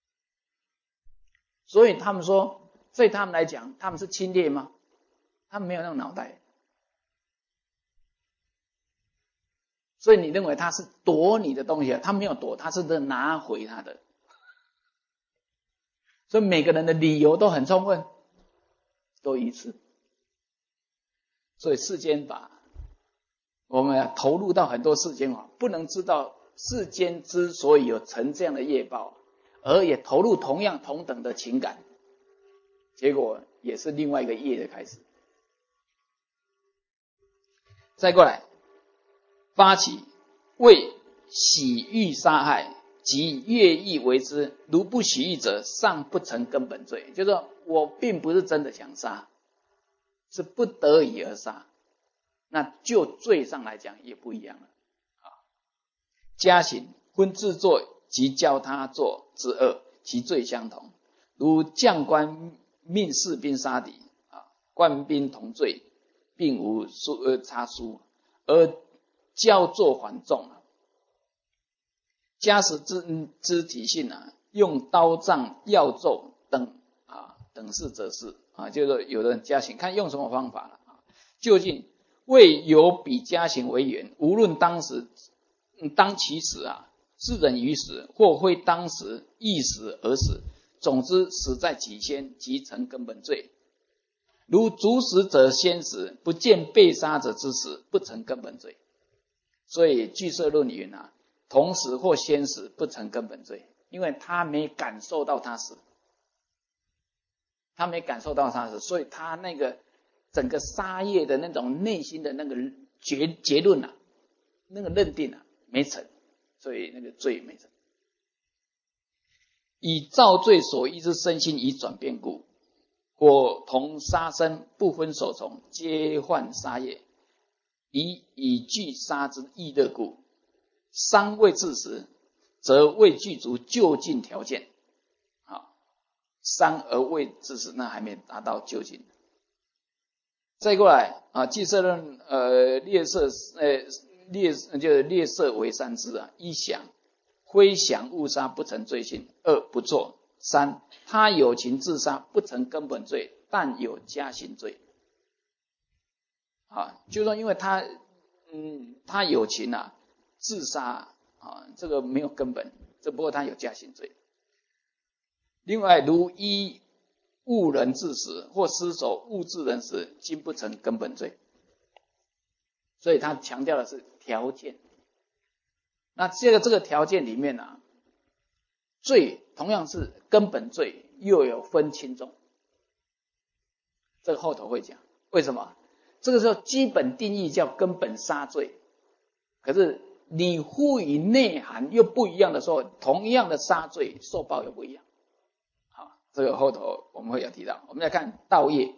所以他们说，对他们来讲，他们是侵略吗？他们没有那种脑袋。所以你认为他是夺你的东西，他没有夺，他是拿回他的。所以每个人的理由都很充分，都一致。所以世间法，我们要投入到很多世间法，不能知道世间之所以有成这样的业报，而也投入同样同等的情感，结果也是另外一个业的开始。再过来。发起为喜欲杀害，即乐意为之，如不喜欲者，尚不成根本罪。就是说我并不是真的想杀，是不得已而杀，那就罪上来讲也不一样了。加刑分制作及教他做之恶，其罪相同。如将官命士兵杀敌，官兵同罪，并无差殊，而教做缓重，加使之之体性啊，用刀杖、药咒等啊等事则是啊，就是有的人加刑，看用什么方法了啊。究竟为有比加刑为缘，无论当时、嗯、当其时啊，致人于死，或非当时易死而死，总之死在己先，即成根本罪。如主死者先死，不见被杀者之死，不成根本罪。所以俱舍论云啊，同死或先死不成根本罪，因为他没感受到他死，他没感受到他死，所以他那个整个杀业的那种内心的那个结结论啊，那个认定啊没成，所以那个罪没成。以造罪所依之身心以转变故，或同杀生不分所从，皆患杀业。以以具杀之意乐故，伤未至时，则未具足就近条件。好，伤而未至时，那还没达到就近。再过来啊，俱舍论呃列色呃列就是列色为三支啊：一想，非想误杀不成罪性；二不做；三他有情自杀不成根本罪，但有加刑罪。啊，就是说，因为他，嗯，他有情啊，自杀啊，这个没有根本，只不过他有加刑罪。另外，如依误人致死或失手误致人死，均不成根本罪。所以他强调的是条件。那这个这个条件里面啊，罪同样是根本罪，又有分轻重。这个后头会讲，为什么？这个时候基本定义叫根本杀罪，可是你赋予内涵又不一样的时候，同样的杀罪受报又不一样。好，这个后头我们会有提到。我们来看道业，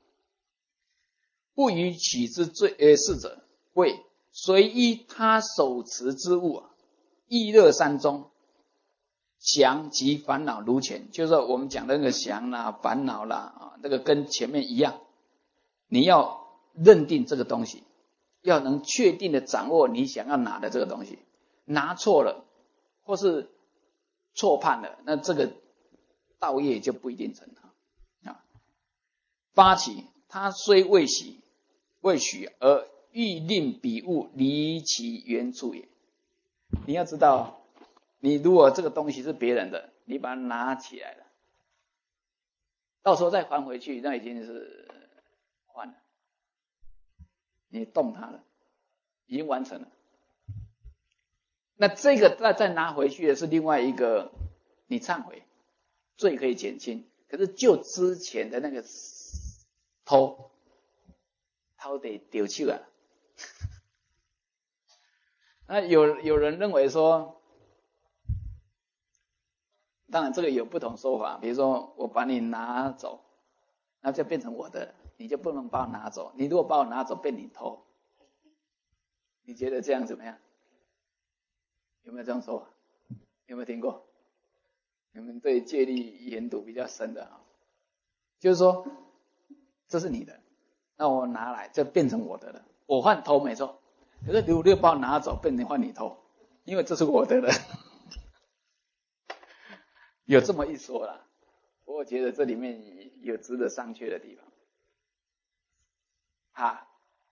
不予取之罪呃事者，谓随依他手持之物，意乐三中，祥及烦恼如前，就是说我们讲的那个祥啦、烦恼啦啊，这个跟前面一样，你要认定这个东西，要能确定的掌握你想要拿的这个东西，拿错了或是错判了，那这个道业就不一定成啊。发起他虽未许未许而欲令彼物离其原处也。你要知道，你如果这个东西是别人的，你把它拿起来了，到时候再还回去，那已经是换了。你动它了， 已经完成了。那这个再再拿回去的是另外一个，你忏悔，罪可以减轻，可是就之前的那个偷，偷得丢去了。那有有人认为说，当然这个有不同说法，比如说我把你拿走，那就变成我的，你就不能把我拿走。你如果把我拿走，被你偷，你觉得这样怎么样？有没有这样说法？有没有听过？你们对戒律研读比较深的啊，就是说这是你的，那我拿来就变成我的了，我换偷没错，可是如果把我拿走，变成换你偷，因为这是我的了。有这么一说啦，我觉得这里面有值得商榷的地方啊。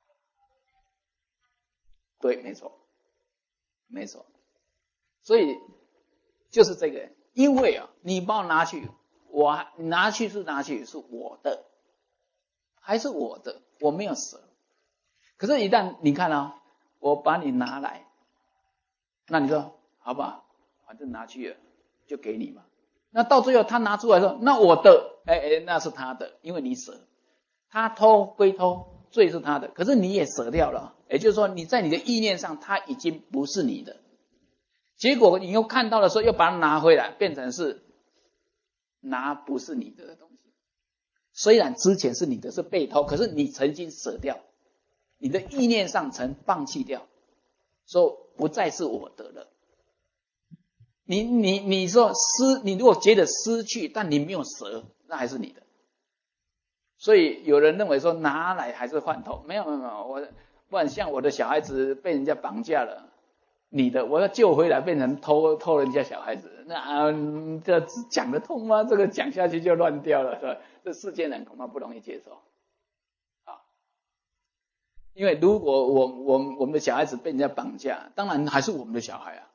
对，没错，没错。所以就是这个，因为啊，你把我拿去，我拿去是拿去是我的，还是我的，我没有舍。可是，一旦你看啊，我把你拿来，那你说好吧，反正拿去了就给你嘛。那到最后他拿出来说，那我的，哎哎，那是他的，因为你舍。他偷归偷，罪是他的，可是你也舍掉了，也就是说你在你的意念上，他已经不是你的。结果你又看到的时候，又把它拿回来，变成是拿不是你的东西。虽然之前是你的，是被偷，可是你曾经舍掉，你的意念上曾放弃掉，说不再是我的了。你你你说失，你如果觉得失去，但你没有舍，那还是你的。所以有人认为说拿来还是换偷，没有没有没有，我不然像我的小孩子被人家绑架了，你的我要救回来变成偷偷人家小孩子，那、啊、这讲得通吗？这个讲下去就乱掉了，是吧？这世间人恐怕不容易接受啊。因为如果我我我们的小孩子被人家绑架，当然还是我们的小孩啊。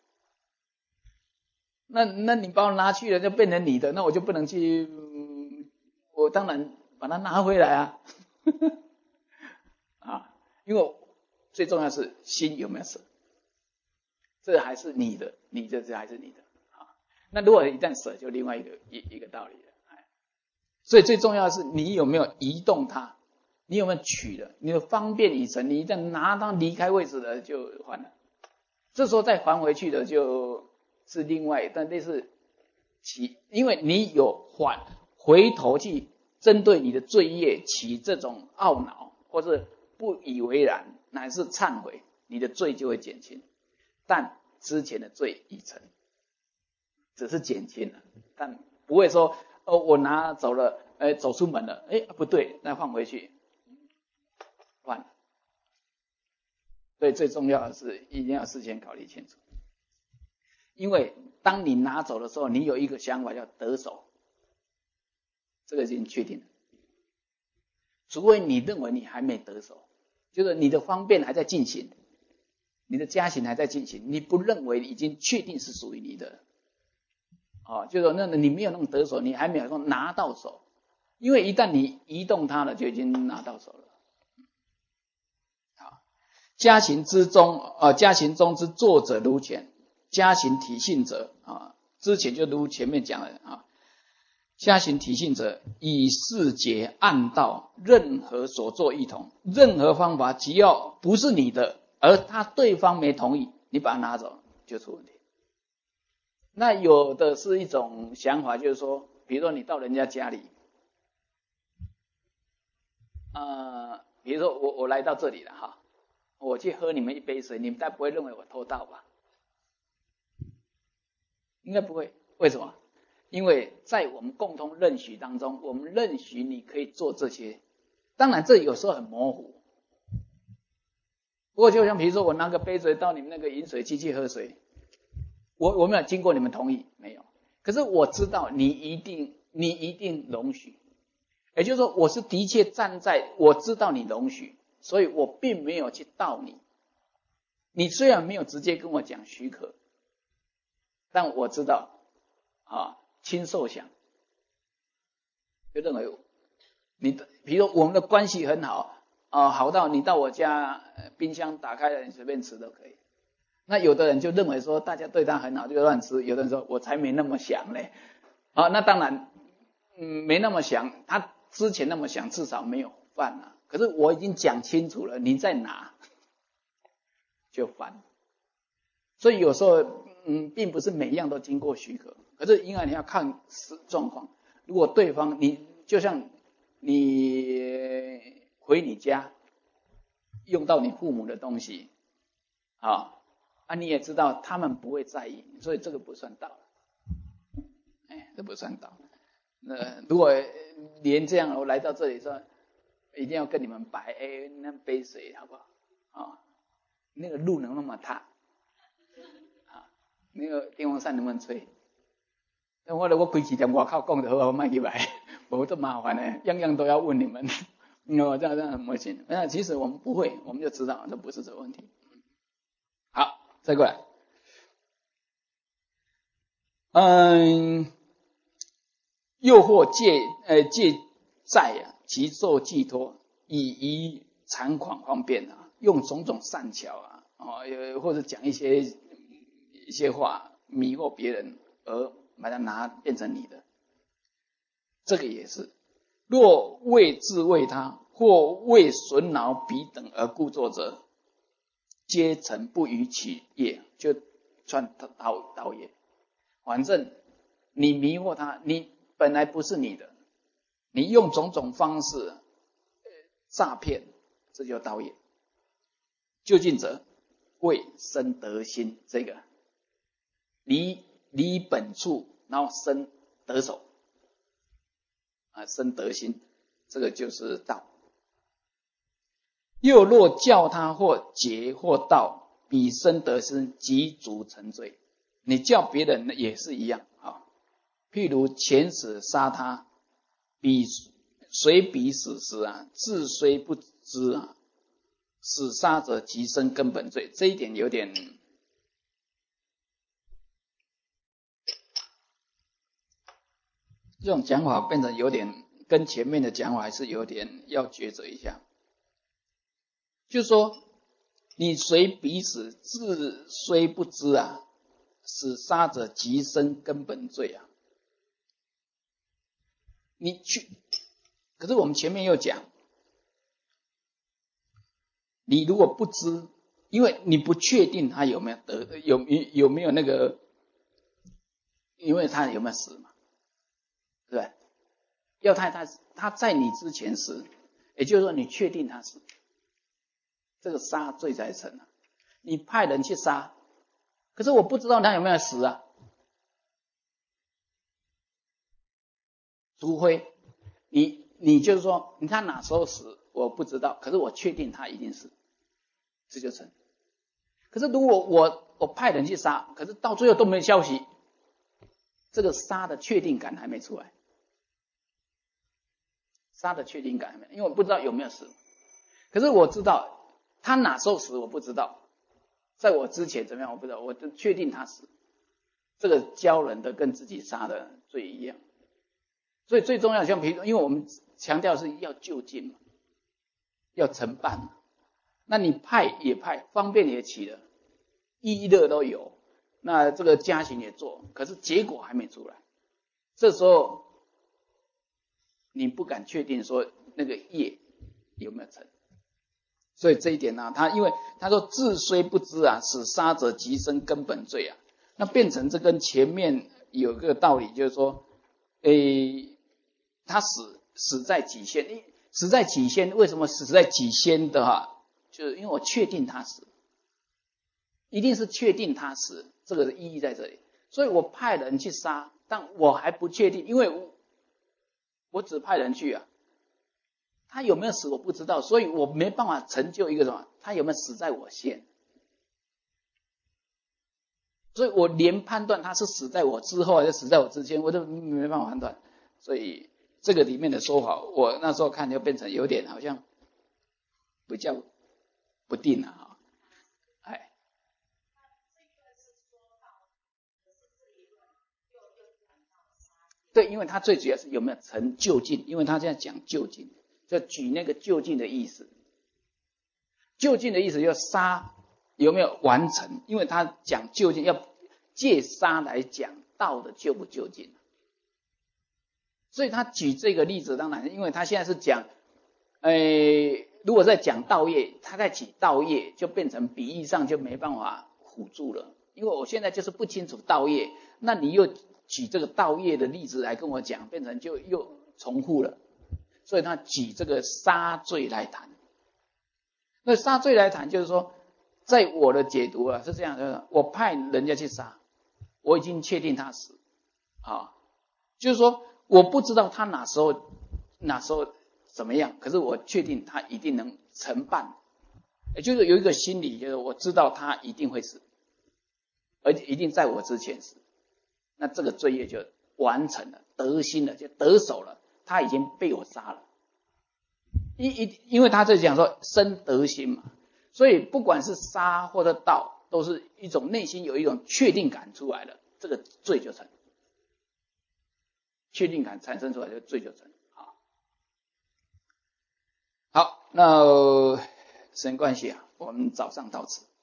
那那你把我拿去了，就变成你的，那我就不能去，嗯、我当然把它拿回来啊。啊，因为最重要是心有没有舍，这还是你的，你这这还是你的啊。那如果一旦舍，就另外一个一一个道理了。所以最重要的是你有没有移动它，你有没有取了，你的方便已成，你一旦拿到离开位置了就还了，这时候再还回去的就是另外，但类似起，因为你有还回头去针对你的罪业起这种懊恼或是不以为然，乃是忏悔，你的罪就会减轻。但之前的罪已成，只是减轻了，但不会说哦，我拿走了，哎，走出门了，哎，不对，那放回去，换了。所以最重要的是一定要事先考虑清楚，因为当你拿走的时候，你有一个想法叫得手，这个已经确定了。除非你认为你还没得手，就是你的方便还在进行，你的加行还在进行，你不认为已经确定是属于你的，哦，就是说那你没有那种得手，你还没有说拿到手，因为一旦你移动它了，就已经拿到手了。好，加行之中，呃，加行中之作者如前，加行体性者啊，之前就如前面讲了啊。加行体性者，以世节暗道，任何所作异同，任何方法，只要不是你的，而他对方没同意，你把它拿走就出问题。那有的是一种想法，就是说，比如说你到人家家里，呃，比如说我我来到这里了哈，我去喝你们一杯水，你们大概不会认为我偷盗吧？应该不会，为什么？因为在我们共同认许当中，我们认许你可以做这些，当然这有时候很模糊。不过就像比如说我拿个杯水到你们那个饮水机去喝水，我我没有经过你们同意，没有。可是我知道你一定你一定容许，也就是说我是的确站在我知道你容许，所以我并没有去盗你。你虽然没有直接跟我讲许可，但我知道啊。亲受想，就认为你的，比如说我们的关系很好， 啊、呃，好到你到我家冰箱打开了，你随便吃都可以。那有的人就认为说大家对他很好就乱吃，有的人说我才没那么想嘞。啊，那当然，嗯，没那么想，他之前那么想，至少没有犯啊。可是我已经讲清楚了，你再拿就犯。所以有时候，嗯，并不是每一样都经过许可，可是因为你要看状况。如果对方，你就像你回你家用到你父母的东西，啊。啊，你也知道他们不会在意，所以这个不算盗。哎，这不算盗。那如果连这样，我来到这里说，一定要跟你们摆，哎，那杯水好不好？啊、哦，那个路能那么踏，啊，那个电风扇能不能吹？但我我规矩在外口讲就好，我卖去摆，无这麻烦呢，样样都要问你们，哦，这样这样很不行。那其实我们不会，我们就知道这不是这个问题。好。再过来，嗯，诱惑借呃借债啊，其受寄托，以以猖狂方便啊，用种种善巧啊，哦，或者讲一些一些话迷惑别人，而把它拿变成你的，这个也是。若为自卫他，或为损恼彼等而故作者，皆成不逾其业，就算盗盗业。反正你迷惑他，你本来不是你的，你用种种方式诈骗，这就盗业。究竟者为生得心，这个离离本处，然后生得手啊，生得心，这个就是道。又若教他或劫或盗，彼生得失，即足成罪。你叫别人也是一样啊。譬如前死杀他，彼随彼死时啊，自虽不知啊，死杀者即生根本罪。这一点有点，这种讲法变成有点跟前面的讲法还是有点要抉择一下。就是说，你随彼死，自虽不知啊，死杀者即生根本罪啊。你去，可是我们前面又讲，你如果不知，因为你不确定他有没有得，有有没有那个，因为他有没有死嘛，对不对？要他他他在你之前死，也就是说你确定他死。这个杀罪才成啊！你派人去杀，可是我不知道他有没有死啊。除非你你就是说，你看哪时候死我不知道，可是我确定他一定死，这就成。可是如果我我派人去杀，可是到最后都没消息，这个杀的确定感还没出来，杀的确定感还没，因为我不知道有没有死。可是我知道。他哪时候死我不知道，在我之前怎么样我不知道，我就确定他死。这个教人的跟自己杀的罪一样，所以最重要像比如，因为我们强调是要就近嘛，要承办，那你派也派，方便也起了，一乐都有，那这个家行也做，可是结果还没出来，这时候你不敢确定说那个业有没有成。所以这一点呢、啊，他因为他说自虽不知啊，使杀者即生根本罪啊，那变成这跟前面有个道理，就是说，诶，他死死在己先，死在己先，为什么死在己先的哈？就是因为我确定他死，一定是确定他死，这个意义在这里。所以我派人去杀，但我还不确定，因为我我只派人去啊。他有没有死我不知道，所以我没办法成就一个什么，他有没有死在我先，所以我连判断他是死在我之后还是死在我之前，我都没办法判断。所以这个里面的说法，我那时候看就变成有点好像比较不定了啊。哎，对，因为他最主要是有没有成就近，因为他现在讲就近，就举那个就近的意思。 究竟的意思就是杀有没有完成？因为他讲究竟，要借杀来讲道的究不究竟。所以他举这个例子，当然，因为他现在是讲，诶，如果在讲道业，他在举道业，就变成比喻上就没办法辅助了。因为我现在就是不清楚道业，那你又举这个道业的例子来跟我讲，变成就又重复了。所以他举这个杀罪来谈。那杀罪来谈，就是说，在我的解读啊是这样的：我派人家去杀，我已经确定他死，啊，就是说我不知道他哪时候哪时候怎么样，可是我确定他一定能承办，也就是有一个心理，就是我知道他一定会死，而且一定在我之前死，那这个罪业就完成了，得心了，就得手了，他已经被我杀了。因因因为他在讲说生得心嘛，所以不管是杀或者道，都是一种内心有一种确定感出来了，这个罪就成，确定感产生出来，这个罪就成。好，好，那时间关系啊，我们早上到此。